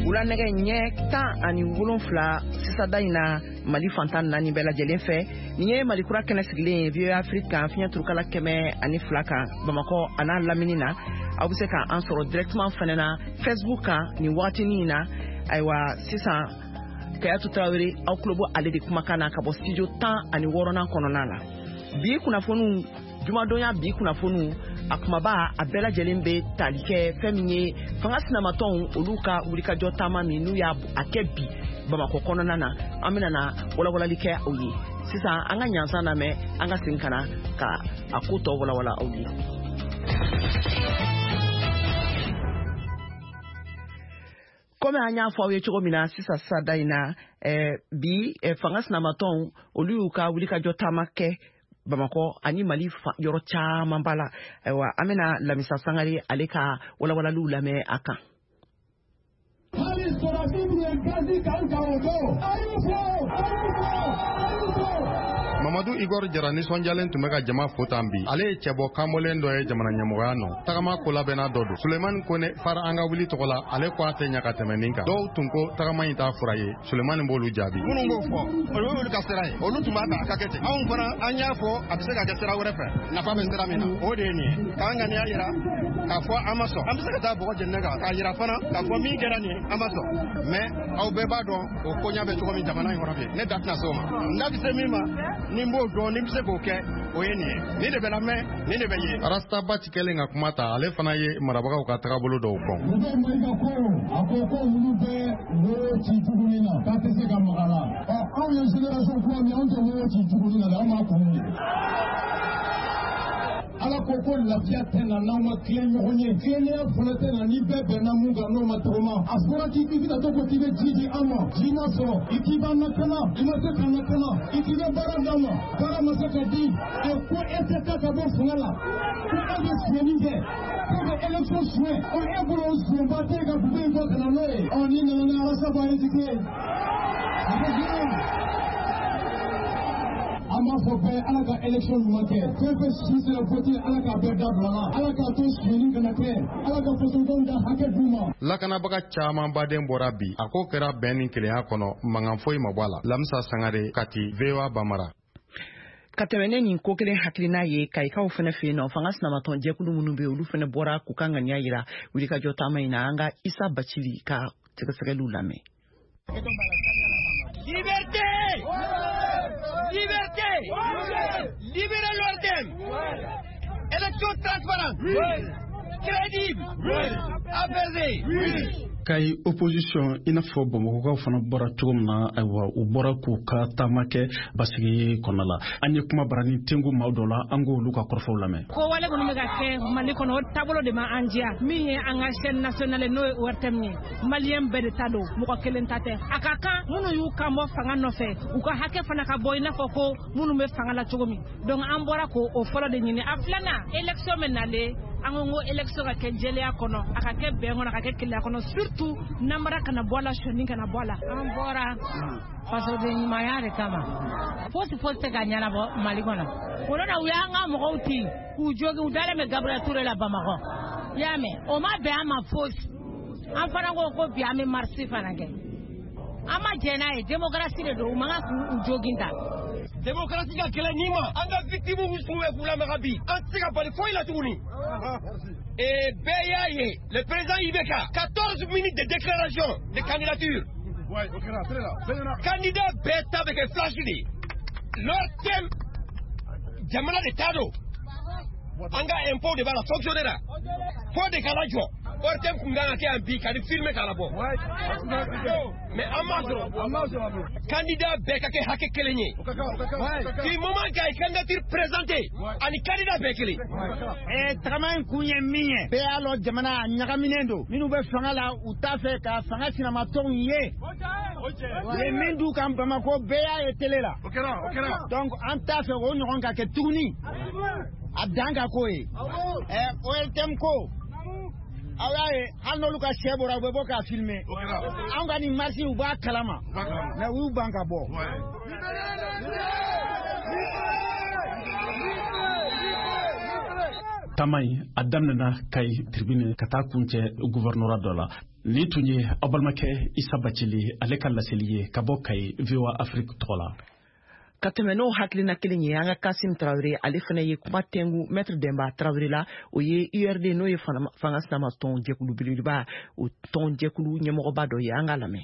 wula nɛgɛ ɲɛ 17 sisada in na Mali fantan 4 bɛɛ lajɛlen fɛ. Nin ye Mali kura kɛnɛ sigilen ye VOA Afrique kan fiɲɛ turukala 102 kan Bamakɔ a n'a lamini na. Aw bɛ se ka an sɔrɔ directement fɛnɛ na Facebook kan nin waatinin na. Ayiwa sisan Kayatu Tarawele aw tulo bɔ ale de kumakan na ka bɔ studio 16nan kɔnɔna la. Bi kunnafoniw jumadonya bi kunnafoniw a kumaba a bɛɛ lajɛlen bɛ tali kɛ fɛn min ye fanga sinamatɔnw olu ka wulikajɔ taama min n'u y'a kɛ bi Bamakɔ kɔnɔna na an bɛna na walawalali kɛ aw ye sisan an ka ɲansan lamɛn an ka segin ka na ka a ko tɔ walawala aw ye. Comme an y'a fɔ aw ye cogo min na sisan sada in na bi fanga sinamatɔnw olu y'u ka wulikajɔ taama kɛ Bamakɔ ani Mali yɔrɔ caman b'a la. Ayiwa an bɛna Lamisa Sangare ale ka walawalaliw lamɛn a kan. Mamadou Igor Jara nisɔndiyalen tun bɛ ka jama fo tan bi. Ale ye cɛbɔ kanbɔlen dɔ ye jamana ɲɛmɔgɔya nɔ. Tagama ko labɛnna dɔ don. Sulemani Kone fara an ka wuli tɔgɔ la, ale ko a tɛ ɲɛ ka tɛmɛ nin kan. Dɔw tun ko tagama in t'a fura ye. Sulemani b'olu jaabi. Minnu b'o fɔ, olu y'olu ka sira ye. Olu tun b'a ta a ka kɛ ten. Anw fana an y'a fɔ a bɛ se ka kɛ sira wɛrɛ fɛ. Nafa bɛ sira min na. O de ye nin ye. K'an ŋaniya yira k'a fɔ an ma sɔn. An bɛ se ka taa bɔgɔ jeni ne kan k'a yira fana k'a fɔ min kɛra nin ye an ma sɔn. Mais aw bɛɛ b'a dɔn o koɲa bɛ cogo min jamana in kɔnɔ bi. Ne da tɛna se o ma. N da bɛ se min ma ni n b'o dɔn ni n bɛ se k'o kɛ o ye nin ye. Nin de bɛ lamɛn nin de bɛ ye. Rasta Bati kɛlen ka kuma ta ale fana ye marabagaw ka tagabolo dɔw fɔ. A ko ko olu bɛ wo ci tuguni na k'a tɛ se ka maga la. Anw ye génération kura min anw tɛ wo ci tuguni na dɛ anw b'a kun ye. Ala ko ko lafiya tɛ na n'aw ma tilen ɲɔgɔn ye. Tilennenya fana tɛ na ni bɛɛ bɛnna mun kan n'o ma tɔgɔma. A fɔra k'i bɛna to ko k'i bɛ ji di an ma. Ji ma sɔrɔ i k'i b'an lakana i ma se k'an lakana i k'i bɛ baara d'an ma. Baara ma se ka di. Ko e tɛ taa ka bɔ fanga la. Ko e bɛ siyɛnni kɛ. Ko bɛ élection suɲɛ. Ko e bolo o suɲɛba tɛ ka dugu in fɔ ka na n'o ye. Ni nana ni Alassane Ba résigné. An b'a fɔ bɛɛ ala ka élection ɲuman kɛ. Fɛn fɛn si sera voté ala k'a bɛɛ dabila la. Ala k'a to siyɛnni kana kɛ. Ala ka fasodenw da hakɛ d'u ma. Lakanabaga caman baden bɔra bi. A ko kɛra bɛn ni kelenya kɔnɔ mankan foyi ma bɔ a la. Lamisa Sangare Kati VOA Bamara. Ka tɛmɛ ne nin ko kelen hakilina ye Kayikaw fana fɛ yen nɔ fanga sinamatɔn jɛkulu minnu bɛ olu fana bɔra k'u ka ŋaniya yira wulikajɔ taama in na an ka Isa Bacili ka sɛgɛsɛgɛliw lamɛn. Liberté! Liberté! Libérez l'ordre! Élection transparente! Crédible! Apaisée! Kay opposition ina fɔ Bamakɔkaw fana bɔra cogo min na ayiwa u bɔra k'u ka taama kɛ basigi kɔnɔ la an ye kuma barani tengu maaw dɔ la an k'olu ka kɔrɔfɔw lamɛn. Ko wale minnu bɛ ka kɛ Mali kɔnɔ o taabolo de ma an diya min ye an ka chaîne nationale n'o ye ORTM ye maliyɛn bɛɛ de ta don mɔgɔ kelen ta tɛ a ka kan minnu y'u kan bɔ fanga nɔfɛ u ka hakɛ fana ka bɔ i n'a fɔ ko minnu bɛ fanga la cogo min donc an bɔra k'o fɔlɔ de ɲini a filanan élection bɛ nalen an ko élection ka kɛ jɛlenya kɔnɔ a ka kɛ bɛn kɔnɔ a ka kɛ kelenya kɔnɔ surtout namara kana bɔ a la sɔnni kana bɔ a la an bɔra fasoden ɲumanya de kama fosi tɛ ka ɲɛnabɔ Mali kɔnɔ o la u y'an ka mɔgɔw ti k'u jogi u dalen bɛ Gabriel Touré la Bamakɔ i y'a mɛn o ma bɛn an ma fosi an fana ko bi an bɛ marche fana kɛ an ma jɛn n'a ye démocratie de don u man kan k'u jogin ta. Démocratie ka kɛlɛ ni ma an ka victime musow bɛ k'u lamɛn bi an tɛ se ka bali foyi la tuguni. Et bɛɛ le président Ibeka 14 minutes de déclaration de candidature. Candidat bɛɛ ta bɛ kɛ flash de leur thème jamana de ta don an ka impôt de b'a la fonctionner la fo de k'a lajɔ ORTM kun kan ka kɛ yan bi ka ni filmer k'a labɔ mais an m'a sɔrɔ candidat bɛɛ ka kɛ hakɛ kelen ye du moment k'a ye candidature présentée ani candidat bɛɛ kelen. Tagama in kun ye min ye bɛɛ y'a lɔ jamana a ɲagaminen don minnu bɛ fanga la u t'a fɛ ka fanga sinamatɔnw ye u ye min d'u kan Bamakɔ bɛɛ y'a ye télé la donc an t'a fɛ o ɲɔgɔn ka kɛ tuguni a dan ka k'o ye ORTM ko aw y'a ye hali n'olu ka sɛ bɔra u bɛ bɔ k'a filmer anw ka nin marche u b'a kalama mais u y'u ban ka bɔ. Taama in a daminɛna Kayi tribune ka taa kuncɛ gouvernorat dɔ la ni tun ye aw balimakɛ Isa Bacili ale ka laseli ye ka bɔ Kayi VOA Afrique tɔgɔ la. Ka tɛmɛ n'o hakilina kelen ye an ka Kasim Traoré ale fana ye kuma tɛngu Maître Demba Traoré la o ye URD n'o ye fanga sinama tɔn jɛkulu belebeleba o tɔn jɛkulu ɲɛmɔgɔba dɔ ye an ka lamɛn.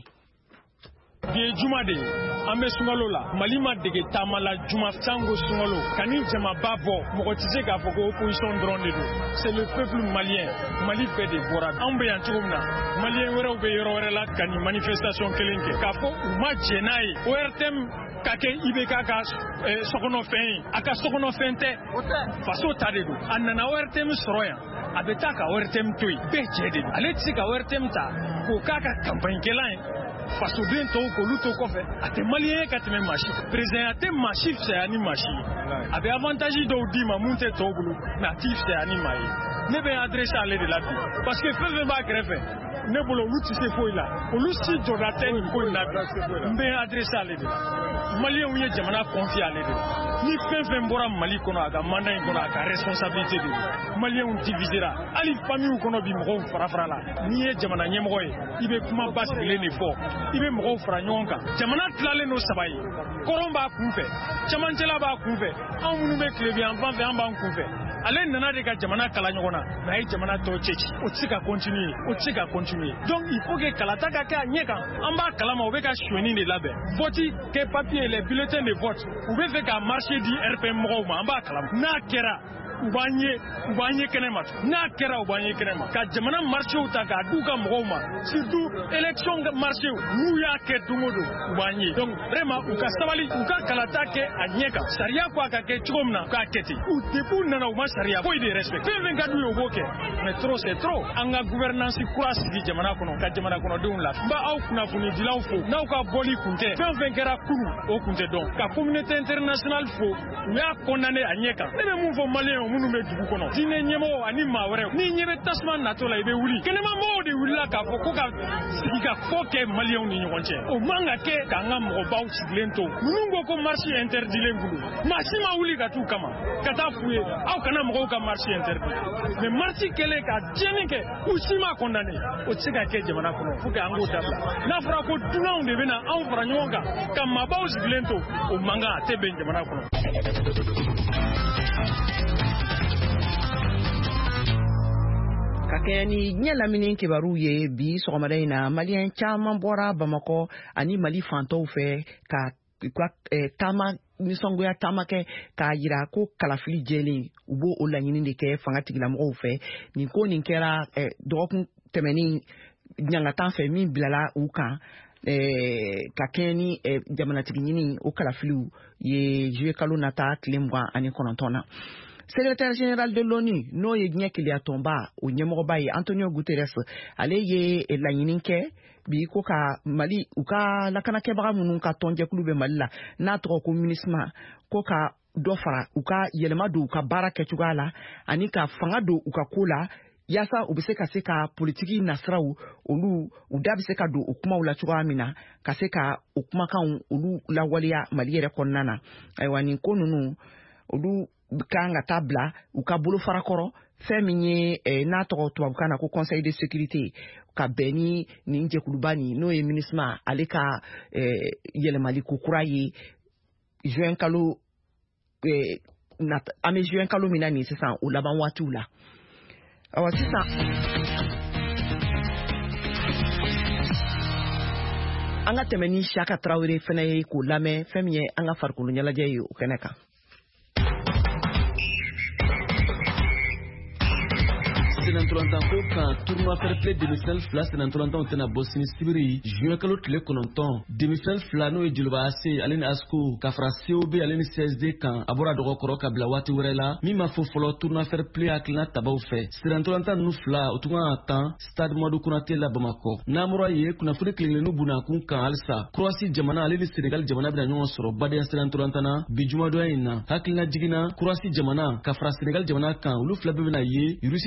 Bi ye juma de an bɛ sunkalo la Mali ma dege taama la juma sango sunkalo ka ni jamaba bɔ mɔgɔ tɛ se k'a fɔ ko opposition dɔrɔn de don c'est le peuple malien Mali bɛɛ de bɔra anw bɛ yan cogo min na malien wɛrɛw bɛ yɔrɔ wɛrɛ la ka ni manifestation kelen kɛ k'a fɔ u ma jɛ n'a ye ORTM ka kɛ IBK ka sokɔnɔfɛn ye a ka sokɔnɔfɛn tɛ faso ta de don a nana ORTM sɔrɔ yan a bɛ taa ka ORTM to yen bɛɛ jɛ de don ale tɛ se ka ORTM ta k'o k'a ka campagne kɛlan ye fasoden tɔw k'olu to kɔfɛ a tɛ maliyɛn ye ka tɛmɛ maa si président a tɛ maa si fisaya ni maa si ye a bɛ avantage dɔw d'i ma mun tɛ tɔw bolo mais a t'i fisaya ni maa ye ne bɛ adressé ale de la bi parce que fɛn fɛn b'a kɛrɛfɛ ne bolo olu tɛ se foyi la olu si jɔda tɛ nin ko in na bi n bɛ adressé ale de la maliyɛnw ye jamana confié ale de la ni fɛn fɛn bɔra Mali kɔnɔ a ka mandat in kɔnɔ a ka responsabilité de don maliyɛnw divisera hali famille kɔnɔ bi mɔgɔw fara la n'i ye jamana ɲɛmɔgɔ ye i bɛ kuma basigilen de fɔ i bɛ mɔgɔw fara ɲɔgɔn kan jamana tilalen don saba ye kɔrɔn b'a kunfɛ camancɛla b'a kunfɛ anw minnu bɛ tilebiyan fan fɛ an b'an kunfɛ ale nana de ka jamana kala ɲɔgɔn na mais a ye jamana tɔ cɛci o tɛ se ka continuer o tɛ se ka continuer donc il faut que kalata ka kɛ a ɲɛ kan an b'a kalama u bɛ ka sonyani de labɛn vote kɛ papier les bulletins de vote u bɛ fɛ ka marché di RPM mɔgɔw ma an b'a kalama n'a kɛra u b'an ye kɛnɛma n'a kɛra u b'an ye kɛnɛma ka jamana marchéw ta k'a d'u ka mɔgɔw ma surtout élection marchéw n'u y'a kɛ don o don u b'an ye donc vraiment u ka sabali u ka kalata kɛ a ɲɛ kan sariya ko a ka kɛ cogo min na u k'a kɛ ten u depuis nana u ma sariya foyi de respect fɛn fɛn ka d'u ye u b'o kɛ mais trop c'est trop an ka gouvernance kura sigi jamana kɔnɔ ka jamana kɔnɔdenw la n b'a aw kunnafonidilaw fo n'aw ka bɔli kun tɛ fɛn fɛn kɛra kunu o kun tɛ dɔn ka communauté internationale fo u y'a condamné a ɲɛ kan ne bɛ mun fɔ maliyɛnw minnu bɛ dugu kɔnɔ diinɛ ɲɛmɔgɔw ani maa wɛrɛw n'i ɲɛ bɛ tasuma natɔ la i bɛ wuli kɛnɛmamɔgɔw de wulila k'a fɔ ko ka sigi ka fɔ kɛ maliyɛnw ni ɲɔgɔn cɛ o man ka kɛ k'an ka mɔgɔbaw sigilen to ninnu ko ko marché interdilen bolo maa si ma wuli ka t'u kama ka taa f'u ye aw kana mɔgɔw ka marché interdit mais marché kɛlen ka tiɲɛni kɛ u si ma condamné o tɛ se ka kɛ jamana kɔnɔ pour que an k'o dabila n'a fɔra ko dunanw de bɛ na anw fara ɲɔgɔn kan ka maabaw sigilen to o man kan a tɛ bɛn jamana kɔnɔ. Ka kɛ ni ɲɛ lamini kibaru ye bi sɔgɔmada in na maliyɛn caman bɔra Bamakɔ ani Mali fantɔw fɛ ka taama nisɔngoya taama kɛ k'a jira ko kalafili jɛlen u b'o o laɲini de kɛ fanga tigilamɔgɔw fɛ nin ko nin kɛra dɔgɔkun tɛmɛnin ɲangatan fɛ min bilala u kan ka kɛ ni jamanatigi ɲini o kalafiliw ye juillet kalo nata tile 29 na. Secrétaire général de l'ONU n'o ye diɲɛ keleya tɔnba o ɲɛmɔgɔba ye Antonio Guterres ale ye laɲini kɛ bi ko ka Mali u ka lakanakɛbaga minnu ka tɔnjɛkulu bɛ Mali la n'a tɔgɔ ko MINUSMA ko ka dɔ fara u ka yɛlɛma don u ka baara kɛcogoya la ani ka fanga don u ka ko la yaasa u bɛ se ka se ka politiki nasiraw olu u da bɛ se ka don o kumaw la cogoya min na ka se ka o kumakanw olu lawaleya Mali yɛrɛ kɔnɔna na ayiwa nin ko ninnu olu kan ka taa bila u ka bolofara kɔrɔ fɛn min ye n'a tɔgɔ tubabukan na ko conseil de sécurité ka bɛn ni nin jɛkuluba nin n'o ye MINUSMA ale ka yɛlɛmali ko kura ye juin kalo an bɛ juin kalo min na nin sisan o laban waatiw la awa sisan an ka tɛmɛ ni Siyaka Tarawele fana ye k'o lamɛn fɛn min ye an ka farikolo ɲɛnajɛ ye o kɛnɛ kan. Senantolantan ko kan tournoi fair play demi-finale fila senantolantanw tɛna bɔ sini sibiri juin kalo tile 9 demi-finale fila n'o ye Joliba AC ale ni ASCO ka fara COB ale ni CSD kan a bɔra dɔgɔkɔrɔ ka bila waati wɛrɛ la min ma fɔ fɔlɔ tournoi fair play hakilina tabaw fɛ senantolantan ninnu fila o tun ka tan stade Madu Konate la Bamakɔ n'amɔrɔ ye kunnafoni kelen-kelennu bunakun kan halisa Croatie jamana ale ni Senegal jamana bɛna ɲɔgɔn sɔrɔ badenya senantolantana bi jumadɔya in na hakilina jiginna Croatie jamana ka fara Senegal jamana kan olu fila bɛɛ bɛna ye Russie jamana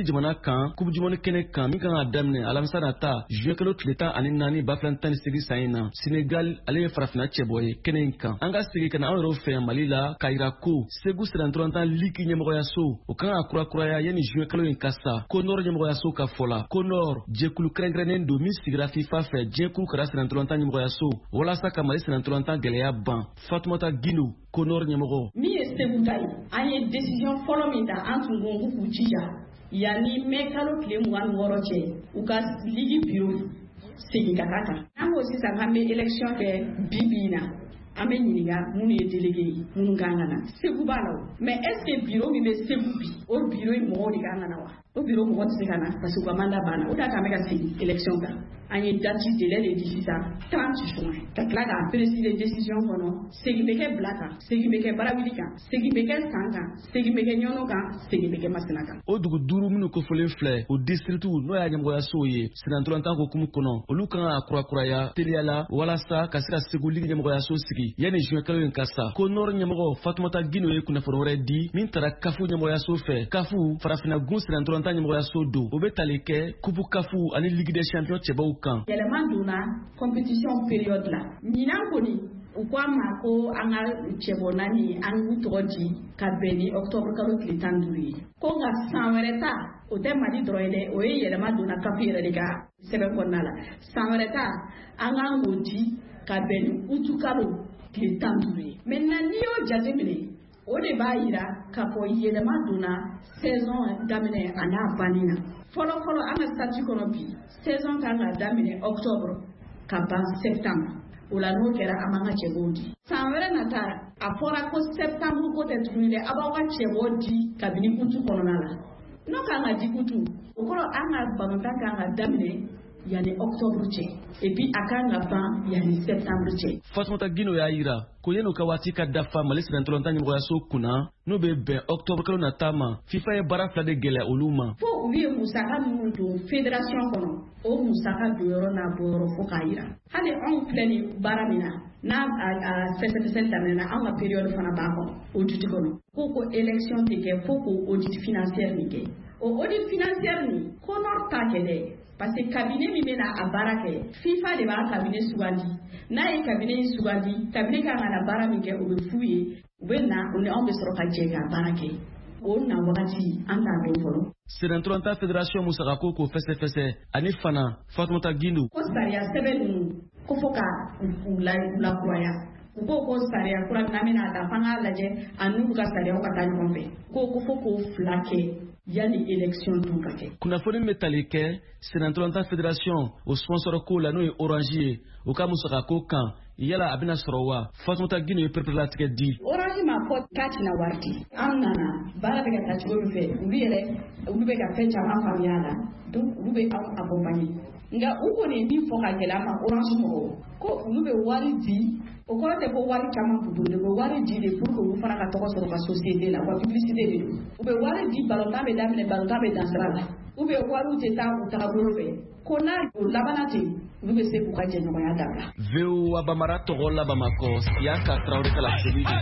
kan Coupe du Monde kene kan min kan ka daminɛ alamisa nata juin kalo tile 14 2018 san in na Senegal ale ye farafina cɛbɔ ye kɛnɛ in kan. An ka segi ka na an yɛrɛ fɛ yan Mali la k'a yira ko Segu Sirantolantan Ligue ɲɛmɔgɔyaso o kan ka kurakuraya yanni juin kalo in ka sa. Ko Nord ɲɛmɔgɔyaso ka fɔ la ko Nord jɛkulu kɛrɛnkɛrɛnnen don min sigira FIFA fɛ diɲɛ kuru kɛra Sirantolantan ɲɛmɔgɔyaso walasa ka Mali Sirantolantan gɛlɛya ban. Fatumata Gino ko Nord ɲɛmɔgɔ. Min ye Segu ta ye an ye décision fɔlɔ min ta an tun ko k'u jija yanni mai kalo tile 26 cɛ u ka Ligue bureau segin ka k'a kan. An ko sisan an bɛ élection kɛ bi na an bɛ ɲininka minnu ye délégué ye minnu kan ka na Segu b'a la o mais est ce que bureau min bɛ Segu bi o bureau in mɔgɔw de kan ka na wa o bureau mɔgɔ tɛ se ka na parce que u ka mandat banna o da kan bɛ ka segin élection kan. An ye date délai de di sisan 30 juin ka tila k'a préciser décision kɔnɔ segin bɛ kɛ bila kan segin bɛ kɛ barawuli kan segin bɛ kɛ san kan segin bɛ kɛ ɲɔnɔ kan segin bɛ kɛ masina kan. O dugu duuru minnu kofɔlen filɛ o districts n'o y'a ɲɛmɔgɔyasow ye Sirantolantan hukumu kɔnɔ olu kan ka kurakuraya teliya la walasa ka se ka Segu Ligue ɲɛmɔgɔyaso sigi yanni juin kalo in ka sa. Ko Nord ɲɛmɔgɔ Fatumata Gino ye kunnafoni wɛrɛ di min taara kafu ɲɛmɔgɔyaso fɛ. Kafu farafina gun Sirantolantan ɲɛmɔgɔyaso don o bɛ tali kɛ Coupe kafu ani Ligue des champions cɛbaw kan. Yɛlɛma donna compétition période la ɲinan kɔni u ko an ma ko an ka cɛbɔ naani an k'u tɔgɔ di ka bɛn ni octobre kalo tile 15 ye ko nka san wɛrɛ ta o tɛ Mali dɔrɔn ye dɛ o ye yɛlɛma donna kafu yɛrɛ de ka sɛbɛn kɔnɔna la san wɛrɛ ta an k'an k'o di ka bɛn ni utu kalo tile 15 ye maintenant n'i y'o jateminɛ o de b'a yira k'a fɔ yɛlɛma donna saison daminɛ a n'a banni na fɔlɔ an ka statut kɔnɔ bi saison kan ka daminɛ octobre ka ban septembre o la n'o kɛra an b'an ka cɛbɔw di san wɛrɛ nata a fɔra ko septembre ko tɛ tuguni dɛ a b'aw ka cɛbɔw di kabini utu kɔnɔna la n'o kan ka di utu o kɔrɔ an ka balontan kan ka daminɛ yanni octobre cɛ et puis a kan ka ban yanni septembre cɛ. Fatumata Gino y'a yira ko yanni u ka waati ka dafa Mali Sirantolantan ɲɛmɔgɔyaso kunna n'o bɛ bɛn octobre kalo nata ma FIFA ye baara fila de gɛlɛya olu ma. Fo olu ye musaka minnu don fédération kɔnɔ o musaka donyɔrɔ n'a bɔyɔrɔ fo k'a yira hali anw filɛ ni baara min na n'a fɛsɛfɛsɛli daminɛna anw ka période fana b'a kɔnɔ audit kɔnɔ ko élection tɛ kɛ fo k'o audit financière nin kɛ o audit financière nin ko Nord t'a kɛ dɛ parce que cabinet min bɛna a baara kɛ FIFA de b'a cabinet sugandi n'a ye cabinet in sugandi cabinet kan ka na baara min kɛ o bɛ f'u ye u bɛ na o ni anw bɛ sɔrɔ ka jɛ ka baara kɛ o na wagati an t'a dɔn fɔlɔ. Sirantolantan fédération musakako k'o fɛsɛfɛsɛ ani fana Fatumata Gino. Ko sariya sɛbɛn ninnu ko fo ka u lakuraya u ko sariya kura min bɛna ta f'an k'a lajɛ a n'olu ka sariyaw ka taa ɲɔgɔn fɛ ko fo k'o fila kɛ yanni élection tun ka kɛ. Kunnafoni bɛ tali kɛ Sirantolantan fédération o sponsor ko la n'o ye Orange ye o ka musakako kan yala a bɛna sɔrɔ wa Fatumata Gino ye perepere di. Orange ma fɔ k'a tɛna wari di an nana baara bɛ ka taa cogo min fɛ olu bɛ ka fɛn caman faamuya a la donc olu bɛ anw accompagner nka u kɔni ye min fɔ ka gɛlɛya ma Orange mɔgɔw ko olu bɛ wari di o kɔrɔ tɛ ko wari caman b'u bolo de bɛ wari di de pour que olu fana ka tɔgɔ sɔrɔ ka société la wa publicité de don u bɛ wari di balontan bɛ daminɛ balontan bɛ dan sira la u bɛ wariw tɛ taa u tagabolo fɛ ko n'a o labana ten olu bɛ se k'u ka jɛɲɔgɔnya dabila. VOA Bamara tɔgɔ la Bamakɔ Siyaka Traoré ka laseli de.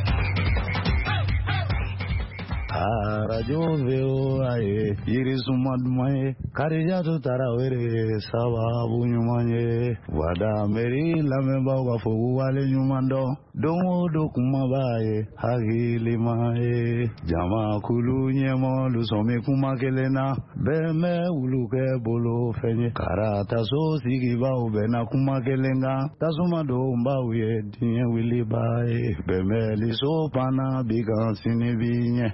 Radio VOA ye yirisuma duman ye Karijatu Tarawele sababu ɲuman ye wada meri lamɛnbaaw ka fɔ k'u wale ɲuman dɔn don o don kumaba ye hakilima ye jamakulu ɲɛmɔlu sɔmi kuma kelen na bɛɛ bɛ wulu kɛ bolo fɛn ye karataso sigibaw bɛna kuma kelen kan tasuma donbaw ye diɲɛ wiliba ye bɛnbɛliso panna bi kan sini bi ɲɛ.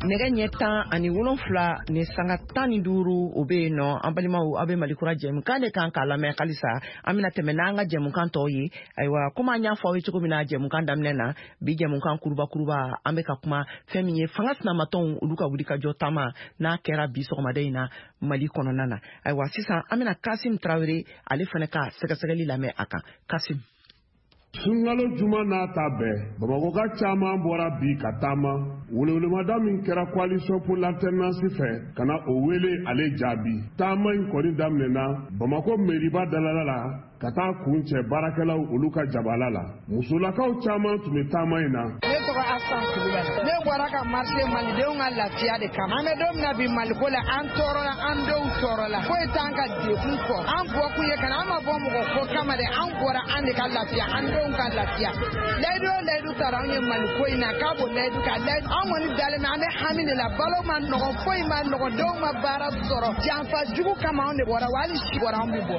nɛgɛ ɲɛ 17 ni sanga 15 o be no an balimaw abe malikura jɛmukan de kan k'a lamɛn halisa an bena tɛmɛ n'an ka jɛmukan tɔw ye ayiwa komi an y'a fɔ aw ye cogo min na jɛmukan daminɛ na bi jɛmukan kurubakuruba an bɛ ka kuma fɛn min ye fanga sinamatɔnw olu ka wuli ka jɔ taama n'a kɛra bi sɔgɔmada in na Mali kɔnɔna na ayiwa sisan an bena Kasim Traoré ale fɛnɛ ka sɛgɛsɛgɛli lamɛn a kan Kasim. Sunkalo juma n'a ta bɛɛ Bamakɔka caman bɔra bi ka taama welewelemada min kɛra coalition pour l'alternance fɛ ka na o wele ale jaabi taama in kɔni daminɛna Bamako mairie-ba dalala la ka taa kun cɛ baarakɛlaw olu ka jabala la musolakaw caman tun bɛ taama in na. Ne tɔgɔ Asan Kulubali ne bɔra ka marché malidenw ka lafiya de kama an bɛ don min na bi Maliko la an tɔɔrɔla an denw tɔɔrɔla foyi t'an ka dekun fɔ an bɔkun ye kana an ma bɔ mɔgɔ ko kama de an bɔra an de ka lafiya an denw ka lafiya layidu o layidu taara anw ye Maliko in na k'a b'o layidu ka layidu an kɔni dalen bɛ an bɛ hami de la balo ma nɔgɔ foyi ma nɔgɔ denw ma baara sɔrɔ janfa jugu kama anw de bɔra wa hali si bɔra anw bɛ bɔ.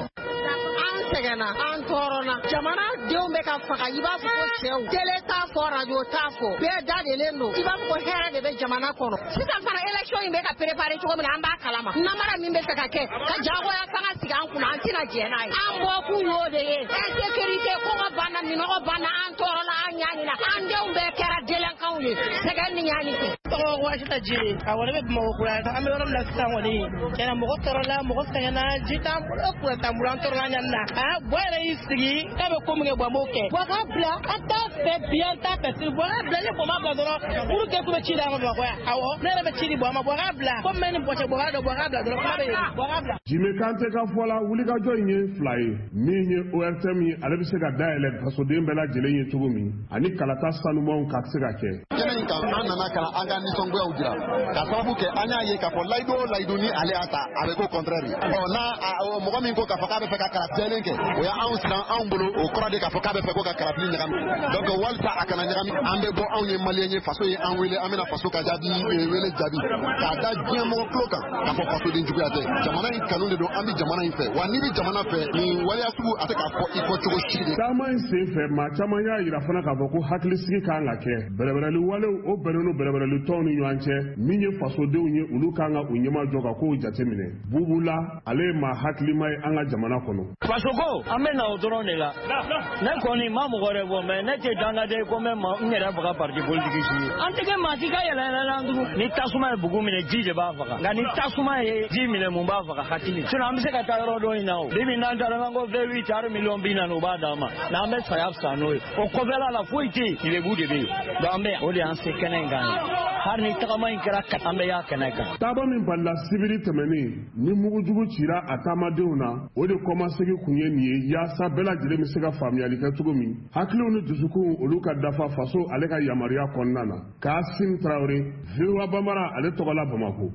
An sɛgɛnna an tɔɔrɔna jamana denw bɛ ka faga i b'a fɔ ko cɛw télé t'a fɔ radio t'a fɔ bɛɛ dadelen don i b'a fɔ ko hɛrɛ de bɛ jamana kɔnɔ sisan fana élection in bɛ ka préparer cogo min na an b'a kalama namara min bɛ fɛ ka kɛ ka jagoya fanga sigi an kunna an tɛna jɛn n'a ye an bɔkun y'o de ye insécurité kɔngɔ banna minɔgɔ banna an tɔɔrɔla an ɲaɲina an denw bɛɛ kɛra delinquants ye sɛgɛn ni ɲani tɛ. Tɔgɔ Wasita Jire a wari bɛ Bamakɔ yan an bɛ yɔrɔ min na sisan kɔni tiɲɛna mɔgɔ tɔɔrɔla mɔgɔ sɛgɛnna ji t'an bolo courant t'an bolo an tɔɔrɔla ɲani na bɔ yɛrɛ y'i sigi k'a bɛ ko min kɛ bɔ an b'o kɛ bɔ k'a bila an t'a fɛ bi an t'a fɛ sini bɔ k'a bila ni bɔnma bila dɔrɔn pour que ku bɛ ci d'an ma Bamakɔ yan awɔ ne yɛrɛ bɛ ci di bɔ ma bɔ k'a bila comme mɛ ni bɔ cɛ bɔ k'a dɔn bɔ k'a bila dɔrɔn kuma bɛ yen bɔ k'a bila. Jime Kante ka fɔ la wulikajɔ in ye 2 ye min ye ORTM ye ale bɛ se ka dayɛlɛ fasoden bɛɛ lajɛlen ye cogo min ani kalata sanumanw ka se ka kɛ. Kɛnɛ in kan an nana ka an ka nisɔngoyaw jira ka sababu kɛ an y'a ye k'a fɔ layidu o layidu ni ale y'a ta a bɛ ko contraire ye n'a mɔgɔ min ko k'a fɔ k'a bɛ fɛ ka kalafiyɛlen kɛ o y' anw siran anw bolo o kɔrɔ de k'a fɔ k'a bɛ fɛ ko ka kalafili ɲagami donc walisa a kana ɲagami an bɛ bɔ anw ye maliyɛn ye faso ye an wele an bɛna faso ka jaabi wele jaabi k'a da diɲɛ mɔgɔ tulo kan k'a fɔ fasoden juguya tɛ jamana in kanu de don an bɛ jamana in fɛ wa n'i bɛ jamana fɛ nin waleya sugu a tɛ k'a fɔ i fɔ cogo si de. taama in sen fɛ maa caman y'a yira fana k'a fɔ ko hakilisigi kan ka kɛ bɛrɛbɛrɛli walew o bɛnnen don bɛrɛbɛrɛli tɔnw ni ɲɔgɔn cɛ min ye fasodenw ye olu kan ka u ɲɛmajɔ ka kow jateminɛ bubu la ale ye maa hakilima ye an ka jamana kɔnɔ. faso ko an bɛ na o dɔrɔn de la ne kɔni ma mɔgɔ wɛrɛ bɔ mɛ ne tɛ dangaden ko n yɛrɛ faga parti politique si ye an tɛ kɛ maa si ka yɛlɛyɛlɛlan tugun ni tasuma ye bugu minɛ ji de b'a faga nka ni tasuma ye ji minɛ mun b'a faga hakili sinon an bɛ se ka taa yɔrɔ dɔ in na o bi min n'an taara n ko 28 miliyɔn 40 o b'a d'an ma n'an bɛ saya fisa n'o ye o kɔfɛla la foyi tɛ yen tilebu de bɛ yen donc an bɛ yan o de y'an se kɛnɛ in kan ye hali ni tagama in kɛra ka an bɛ y'a kɛnɛ kan. taaba min balila sibiri tɛmɛnen ni mugujugu cira a taamadenw na o de kɔmasegi kun ye nin ye yaasa bɛɛ lajɛlen bɛ se ka faamuyali kɛ cogo min hakiliw ni dusukun olu ka dafa faso ale ka yamaruya kɔnɔna na Kasim Traoré VOA Bambara ale tɔgɔla Bamako.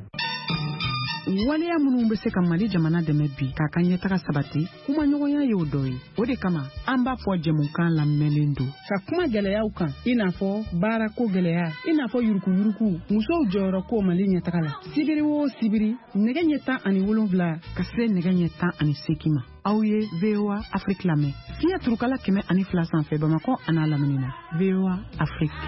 waleya minnu bɛ se ka Mali jamana dɛmɛ bi k'a ka ɲɛtaga sabati kuma ɲɔgɔnya y'o dɔ ye o de kama an b'a fɔ jɛmukan lamɛnlen don ka kuma gɛlɛyaw kan i n'a fɔ baarako gɛlɛya i n'a fɔ yurukuyuruku musow jɔyɔrɔ ko Mali ɲɛtaga la sibiri o sibiri nɛgɛ ɲɛ 17 ka se nɛgɛ ɲɛ 18 ma aw ye VOA Afrique lamɛn fiɲɛ turukala 102 sanfɛ Bamakɔ a n'a lamini na VOA Afrique.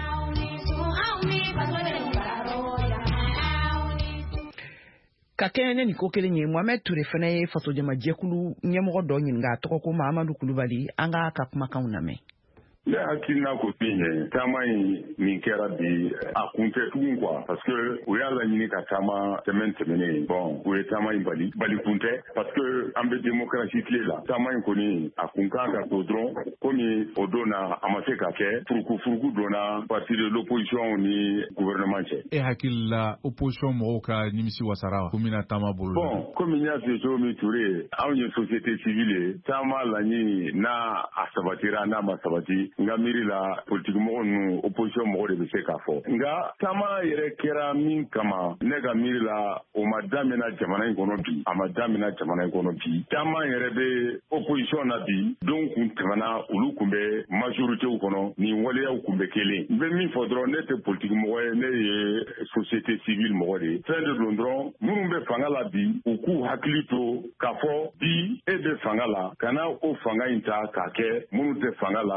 ka kɛɲɛ ne nin ko kelen ye Mohamed Ture fana ye fasojama jɛkulu ɲɛmɔgɔ dɔ ɲininka a tɔgɔ ko Mahamadu Kulubali an ka kumakanw lamɛn. Ne hakilina ko min ye taama in min kɛra bi a kun tɛ tugun quoi parce que o y'a laɲini ka taama tɛmɛnen bon o ye taama in bali kun tɛ parce que an bɛ démocratie tile la taama in kɔni a kun kan ka to dɔrɔn komi o don na a ma se ka kɛ furuku donna parti de l'opposition ni gouvernement cɛ. E hakili la opposition mɔgɔw ka nimisi wasara wa ko mina taama bolo. Bon komi n y'a f'i ye cogo min Ture anw ye société civile ye taama laɲini n'a a sabatira n'a ma sabati nga miiri la politique mɔgɔ ninnu opposition mɔgɔ de bɛ se k'a fɔ nka taama yɛrɛ kɛra min kama ne ka miiri la o ma daminɛ jamana in kɔnɔ bi a ma daminɛ jamana in kɔnɔ bi taama yɛrɛ bɛ opposition na bi don kun tɛmɛna olu kun bɛ majoritew kɔnɔ nin waleyaw kun bɛ kelen n bɛ min fɔ dɔrɔn ne tɛ politique mɔgɔ ye ne ye société civile mɔgɔ de ye fɛn de don dɔrɔn minnu bɛ fanga la bi u k'u hakili to k'a fɔ bi e bɛ fanga la kana o fanga in ta k'a kɛ minnu tɛ fanga la u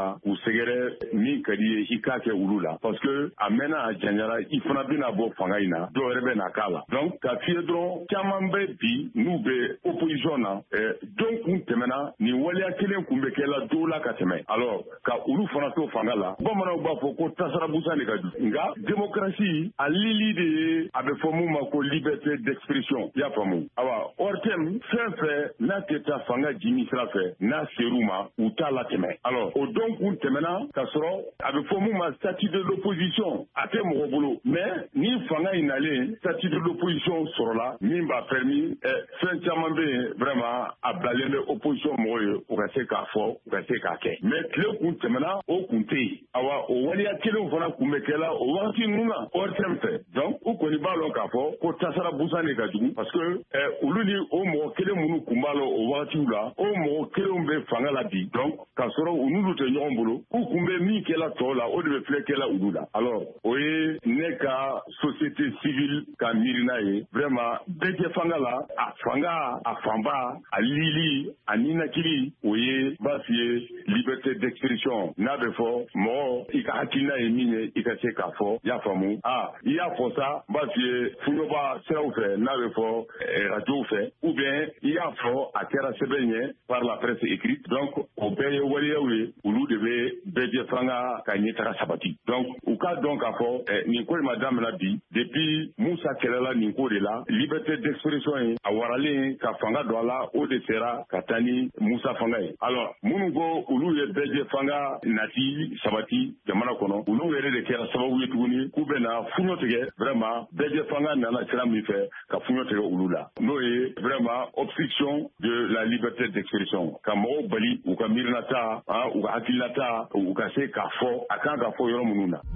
sɛgɛrɛ min ka di ye i k'a kɛ olu la parce que a mɛnna a janyara i fana bɛna bɔ fanga in na dɔ wɛrɛ bɛ na k'a la donc ka fiyɛ dɔrɔn caman bɛ bi n'u bɛ opposition na don kun tɛmɛna nin waleya kelen kun bɛ kɛla dɔw la ka tɛmɛ alors ka olu fana to fanga la bamananw b'a fɔ ko tasara busan de ka du nka démocratie a lili de ye a bɛ fɔ mun ma ko liberté d'expression i y'a faamu awa ORTM fɛn fɛn n'a tɛ taa fanga jimi sira fɛ n'a ser'u ma u t'a la tɛmɛ alors o don kun tɛmɛna ka sɔrɔ a bɛ fɔ mun ma statut de l'opposition a tɛ mɔgɔ bolo mais ni fanga in nalen statut de l'opposition sɔrɔla min b'a permis fɛn caman bɛ yen vraiment a bilalen bɛ opposition mɔgɔw ye u ka se k'a fɔ u ka se k'a kɛ mais tile kun tɛmɛna o kun tɛ yen awa o waleya kelenw fana kun bɛ kɛla o wagati ninnu na ORTM fɛ donc u kɔni b'a lɔn k'a fɔ ko tasara busan de ka jugu parce que olu ni o mɔgɔ kelen minnu kun b'a la o wagatiw la o mɔgɔ kelenw bɛ fanga la bi donc k'a sɔrɔ u n'olu tɛ ɲɔgɔn bolo u kun bɛ min kɛla tɔw la o de bɛ filɛ kɛla olu la alors o ye ne ka société civile ka miirina ye vraiment bɛɛ tɛ fanga la a fanga a fanba a lili a ninakili o ye b'a f'i ye liberté d'expression n'a bɛ fɔ mɔgɔ i ka hakilina ye min ye i ka se k'a fɔ i y'a faamu i y'a fɔ sa b'a f'i ye fuɲɔba siraw fɛ n'a bɛ fɔ radios fɛ ou bien i y'a fɔ a kɛra sɛbɛn ye par la presse écrite donc o bɛɛ ye waleyaw ye olu de bɛ bɛɛ jɛ fanga ka ɲɛtaga sabati donc u k'a dɔn k'a fɔ nin ko in ma daminɛ bi depuis Musa kɛlɛla nin ko de la liberté d'expression ye a waralen ka fanga don a la o de sera ka taa ni Musa fanga ye alors minnu ko olu ye bɛɛ jɛ fanga nati sabati jamana kɔnɔ olu yɛrɛ de kɛra sababu ye tuguni k'u bɛna fuɲɔ tigɛ vraiment bɛɛ jɛ fanga nana sira min fɛ ka fuɲɔ tigɛ olu la n'o ye vraiment obstruction de la liberté d'expression ka mɔgɔw bali u ka miirinata u ka hakilinata u ka se k'a fɔ a kan ka fɔ yɔrɔ minnu na.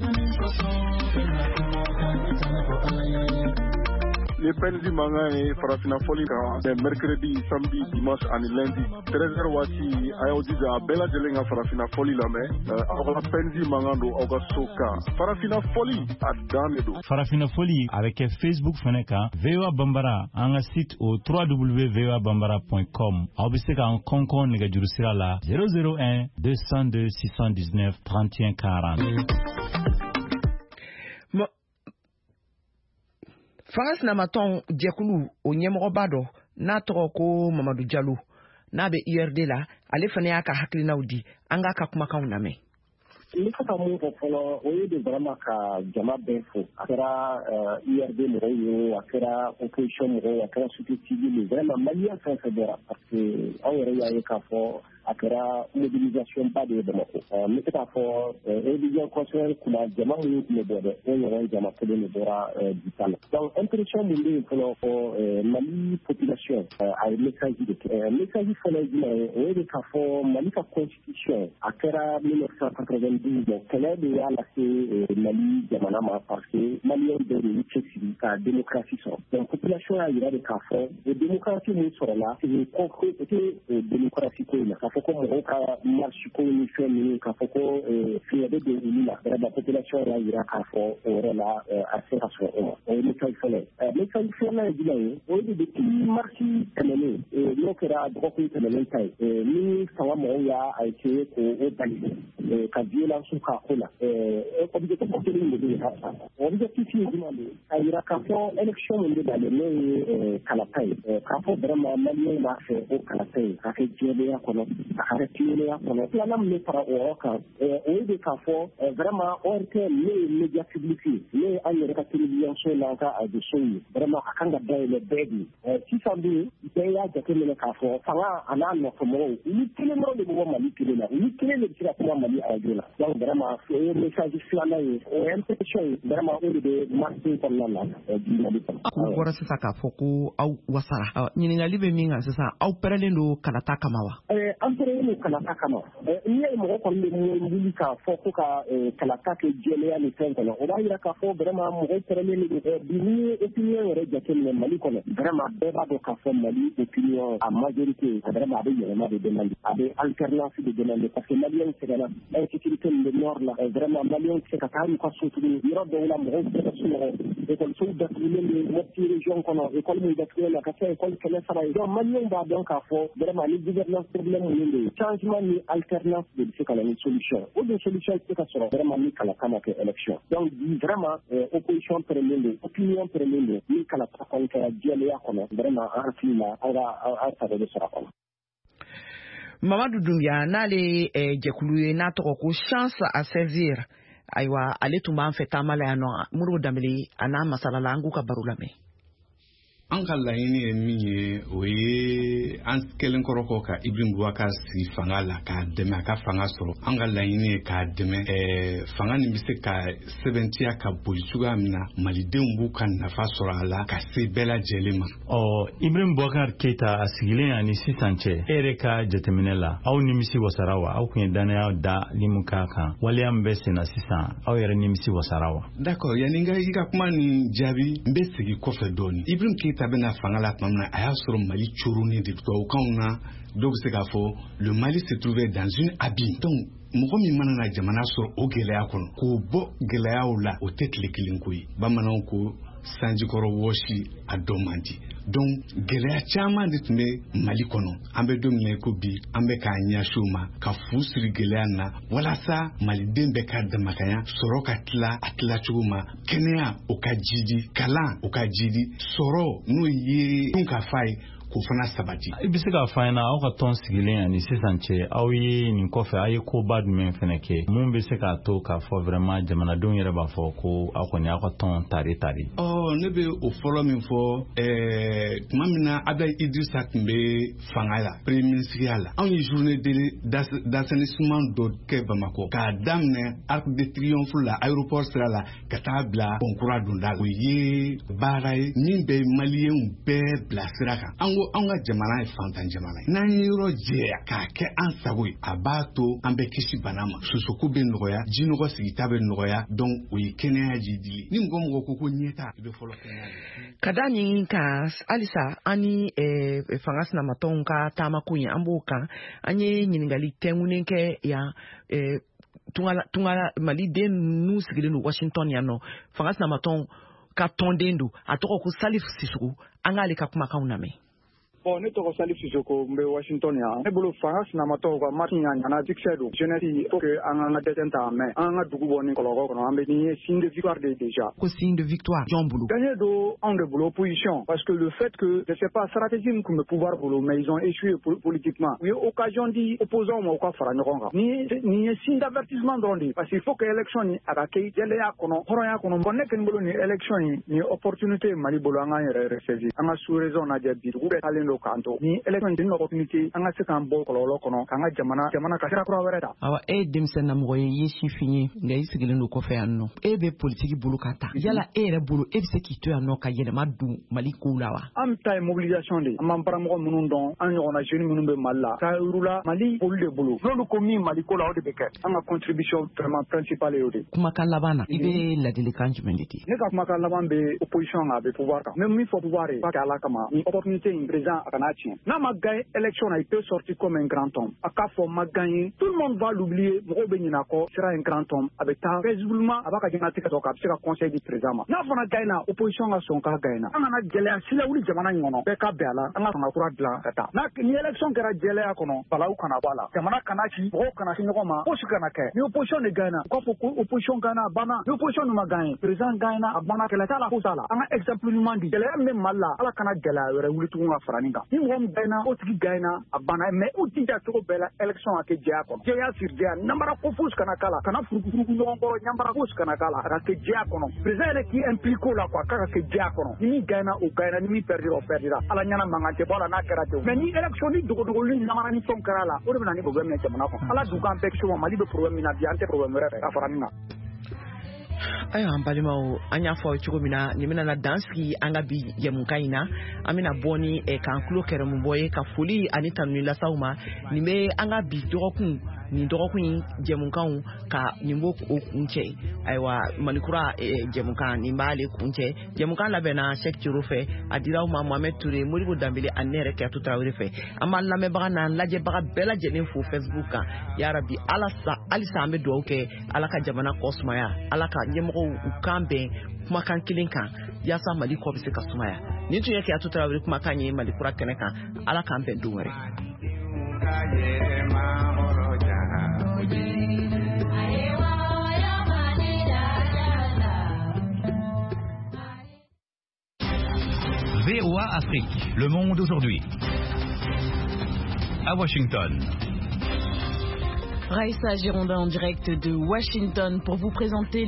Les peines du manga et farafina foli kan mercredi, samedi, dimanche ani lundi 13h waati a y'aw jija bɛɛ lajɛlen ka farafina foli lamɛn aw ka peine du manga don aw ka so kan farafina foli a dan de don. Farafina foli a bɛ kɛ Facebook fɛnɛ kan VOA Bambara an ka site o www.voabambara.com aw bɛ se k'an kɔnkɔn nɛgɛjuru sira la 001 202 619 31 40. Fanga sinamatɔn jɛkulu o ɲɛmɔgɔba dɔ n'a tɔgɔ ko Mamadu Jalo n'a bɛ IRD la ale fana y'a ka hakilinaw di an k'a ka kumakanw lamɛn. N bɛ se ka mun fɔ fɔlɔ o ye de vraiment ka jama bɛɛ fo a kɛra IRD mɔgɔw ye a kɛra opposition mɔgɔw a kɛra société civile vraiment maliyɛn fɛn fɛn bɔra parce que aw yɛrɛ y'a ye k'a fɔ a kɛra mobilisation ba de ye Bamako n bɛ se k'a fɔ révision constitutionnelle kunna jama minnu tun bɛ bɔ dɛ o ɲɔgɔn jama kelen de bɔra bisa la donc impression min bɛ yen fɔlɔ fɔ Mali population a ye message de kɛ message fɔlɔ ye jumɛn ye o ye de k'a fɔ Mali ka constitution a kɛra 1992 bon kɛlɛ de y'a lase Mali jamana ma parce que maliyɛn bɛɛ de y'u cɛsiri ka démocratie sɔrɔ donc population y'a yira de k'a fɔ o démocratie min sɔrɔla c'était démocratie ko in na k'a fɔ ko mɔgɔw ka marche ko ni fɛn ninnu k'a fɔ ko fiɲɛ bɛ don olu la vraiment population y'a yira k'a fɔ o yɔrɔ la a se ka sɔrɔ o ma o ye message fɔlɔ ye message filanan ye jumɛn ye o ye de depuis marche tɛmɛnen n'o kɛra dɔgɔkun tɛmɛnen ta ye ni fanga mɔgɔw y'a essayé k'o bali ka violence k'a ko la objectif kelen de bɛ yen hasa objectif ye jumɛn de ye a yira k'a fɔ élection min bɛ nalen n'o ye kalata ye k'a fɔ vraiment maliyɛn b'a fɛ o kalata ye k'a kɛ jɛlenya kɔnɔ a ka kɛ tilennenya kɔnɔ filanan min bɛ fara o yɔrɔ kan o ye de k'a fɔ vraiment ORTM ne ye média public ye ne ye an yɛrɛ ka télévision so n'an ka radio ye vraiment a kan ka dayɛlɛ bɛɛ de ye sisan dun bɛɛ y'a jateminɛ k'a fɔ fanga a n'a nɔfɛmɔgɔw olu kelen dɔrɔn de bɛ bɔ Mali kelen na olu kelen de bɛ se ka kuma Mali radio la donc vraiment o ye message filanan ye o ye impression ye vraiment o de bɛ marché kɔnɔna na bi Mali kɔnɔ. Ko bɔra sisan k'a fɔ ko aw wasara ɲininkali bɛ min kan sisan aw pɛrɛlen don kalata kama wa. An pɛrɛlen don kalata kama n'i ye mɔgɔ kɔni bɛ wuli k'a fɔ ko ka kalata kɛ jɛlenya ni fɛn kɔnɔ o b'a yira k'a fɔ vraiment mɔgɔw pɛrɛlen don bi n'i ye opinion yɛrɛ jateminɛ Mali kɔnɔ vraiment bɛɛ b'a dɔn k'a fɔ Mali opinion a majorité vraiment a bɛ yɛlɛma de demander a bɛ alternance de demander parce que maliyɛnw sɛgɛnna insécurité min bɛ nord la vraiment maliyɛnw tɛ se ka taa n'u ka so tuguni yɔrɔ dɔw la mɔgɔw tɛ se ka sunɔgɔ école so datouler le moti région kono école mu datouler la ka école kele sara donc malien ba donc a fo vraiment les gouvernance problème ni changement ni alternance de ce qu'on a une solution ou de solution qui ka sera vraiment ni kala kama ke élection donc vraiment opposition premier opinion premier ni kala ta kon ka diale ya kono vraiment en climat ara ta de sera kono Mamadou Doumbia n'ale jekulu na to ko chance à saisir aywa ale tumba en fait amala ya no muru dambeli ana masala la ngu ka barula me an ka laɲini ye min ye o ye an kelen kɔrɔ kɔ ka Ibrahim Boubacar si fanga la k'a dɛmɛ a ka fanga sɔrɔ an ka laɲini ye k'a dɛmɛ fanga nin bɛ se ka sɛbɛntiya ka boli cogoya min na malidenw b'u ka nafa sɔrɔ a la ka se bɛɛ lajɛlen ma. Ibrahim Boubacar Keita a sigilen ani sisan cɛ e yɛrɛ ka jateminɛ la aw nimisi wasara wa aw kun ye danaya da limu k'a kan waleya min bɛ sen na sisan aw yɛrɛ nimisi wasara wa. D'accord yanni i ka kuma nin jaabi n bɛ segin kɔfɛ dɔɔni. Ibrahim Keita bena fanga la tuma min na a y'a sɔrɔ Mali coroni de tubabukanw na dɔw bɛ se k'a fɔ le Mali se trouvait dans une abîme donc mɔgɔ min mana na jamana sɔrɔ o gɛlɛya kɔnɔ k'o bɔ gɛlɛyaw la o tɛ tile kelen ko ye bamananw ko sanjikɔrɔ wɔsi a dɔn man di donc gɛlɛya caman de tun bɛ Mali kɔnɔ an bɛ don min na ko bi an bɛ k'a ɲɛsin o ma ka fu siri gɛlɛya na walasa maliden bɛ ka damakanya sɔrɔ ka tila a tilacogo ma kɛnɛya o ka jidi kalan o ka jidi sɔrɔ n'o ye dun ka fa ye k'o fana sabati. I bɛ se k'a fɔ an ɲɛna aw ka tɔn sigilen ani sisan cɛ aw ye nin kɔfɛ aw ye koba jumɛn fɛnɛ kɛ mun bɛ se k'a to k'a fɔ vraiment jamanadenw yɛrɛ b'a fɔ ko aw kɔni aw ka tɔn tari. Ne bɛ o fɔlɔ min fɔ tuma min na Abdoulaye Idrissa tun bɛ fanga la premier ministre la anw ye journée d'assainissement dɔ kɛ Bamako k'a daminɛ Arc de Triomphe la aéroport sira la ka taa bila Pont-Kura donda la o ye baara ye min bɛ maliyɛnw bɛɛ bila sira kan an ka jamana ye fantan jamana ye n'an ye yɔrɔ jɛya k'a kɛ an sago ye a b'a to an bɛ kisi bana ma sosoko bɛ nɔgɔya jinɔgɔ sigita bɛ nɔgɔya donc o ye kɛnɛya jidi ni mɔgɔ ko ɲɛta i bɛ fɔlɔ kɛnɛya ka da nin kan halisa ani fanga sinamatɔnw ka taamako ye an b'o kan an ye ɲininkali tɛnkunen kɛ yan tungala maliden n'u sigilen don Washington yan nɔ fanga sinamatɔnw ka tɔnden don a tɔgɔ ko Salif Sissoco an k'ale ka kumakanw lamɛn. Ne tɔgɔ Salif Sissoco n bɛ Washington yan ne bolo fanga sinamatɔw ka marche ɲana succès don jeunesse il faut que an ka dɛsɛ ta mais an ka dugu bɔ ni kɔlɔlɔ kɔnɔ an bɛ ni signe de victoire de déjà ko signe de victoire jɔn bolo gagné do anw de bolo opposition parce que le fait que je sais pas stratégie min kun bɛ pouvoir bolo mais ils ont échoué politiquement u ye occasion di opposants ma u ka fara ɲɔgɔn kan ni ye signe d'avertissement dɔrɔn de parce que il faut que élection ni a ka kɛ jɛlɛya kɔnɔ hɔrɔnya kɔnɔ bon ne kɔni bolo ni élection ni opportunité Mali bolo an k'an yɛrɛ saisir an ka sous région lajɛ bi dugu bɛɛ talen kanto ni élection ni opportunité an ka se k'an bɔ kɔlɔlɔ kɔnɔ k'an ka jamana ka sira kura wɛrɛ ta. Awa denmisɛn na mɔgɔ ye sifin ye nka i sigilen don kɔfɛ yan nɔ e bɛ politiki bolo ka ta yala e yɛrɛ bolo e bɛ se k'i to yan nɔ ka yɛlɛma don Mali kow la wa. An ta ye mobilisation de an b'an baramɔgɔ minnu dɔn an ɲɔgɔnna jeunes minnu bɛ Mali la ka yurula Mali olu de bolo n'olu ko min Mali ko la o de bɛ kɛ an ka contribution vraiment principale ye o de. Kumakan laban na i bɛ ladilikan jumɛn de di. Ne ka kumakan laban bɛ opposition kan a bɛ pouvoir kan mais min fɔ pouvoir ye pas que Ala kama ni opportunité in président a kana tiɲɛ n'a ma gagné élection na il peut sortir comme un grand homme a k'a fɔ ma gagné tout le monde va l'oublier mɔgɔw bɛ ɲinɛ kɔ sera un grand homme a bɛ taa paisiblement a b'a ka diɲɛnatigɛ dɔ k'a bɛ se ka conseil di président ma n'a fana gagné na opposition ka sɔn k'a gagné na an kana gɛlɛya sila wuli jamana in kɔnɔ bɛɛ ka bɛn a la an ka fanga kura dilan ka taa ni élection kɛra jɛlɛya kɔnɔ balawu kana bɔ a la jamana kana ci mɔgɔw kana se ɲɔgɔn ma fosi kana kɛ ni opposition de gagné na u k'a fɔ ko opposition gagné na a banna ni opposition ne ma gagné président gagné na a banna kɛlɛ t'a la fosi t'a la an ka exemple ɲuman di gɛlɛya min bɛ Mali la Ala kana gɛlɛya wɛrɛ wuli tugun ka fara nin kan ni mɔgɔ min gagné na o tigi gagné na a banna mais u jija cogo bɛɛ la élection a kɛ jɛya kɔnɔ jɛya siri jɛya namara ko fosi kana k'a la kana furukufuruku ɲɔgɔn kɔrɔ ɲanbara fosi kana k'a la a ka kɛ jɛya kɔnɔ président yɛrɛ k'i impliqué o la quoi k'a ka kɛ jɛya kɔnɔ ni min gagné na o gagné na ni min perdira o perdira Ala ɲana mankan tɛ bɔ a la n'a kɛra ten mais ni élection ni dogodogoli namara ni fɛnw kɛra la o de bɛ na ni problème ye jamana kɔnɔ Ala dun k'an bɛɛ kisi ma Mali bɛ problème min na bi an tɛ problème wɛrɛ fɛ ka fara nin kan. Ayiwa an balimaw an y'a fɔ cogo min na nin bɛna na dan sigi an ka bi jɛmukan in na an bɛna bɔ ni k'an tulo kɛrɛmubɔ ye ka foli ani tanuni lasaw ma nin bɛ an ka bi dɔgɔkun nin dɔgɔkun in jɛmukanw ka nin b'o o kun cɛ ayiwa Malikura jɛmukan nin b'ale kun cɛ jɛmukan labɛnna Sɛki Coro fɛ a dira ma Mohamed Touré Modibo Danbele ani ne yɛrɛ Kiyatu Tarawele fɛ an b'an lamɛnbaga n'an lajɛbaga bɛɛ lajɛlen fo Facebook kan yarabi Ala sa alisa an bɛ dugawu kɛ ala ka jamana kɔ sumaya ala ka ɲɛmɔgɔw u kan bɛn kumakan kelen kan yaasa Mali kɔ bɛ se ka sumaya nin tun ye Kiyatu Tarawele kumakan ye Mali kura kɛnɛ kan ala k'an bɛn don wɛrɛ. VOA Afrique, le monde aujourd'hui. À Washington. Raïssa Girondin en direct de Washington pour vous présenter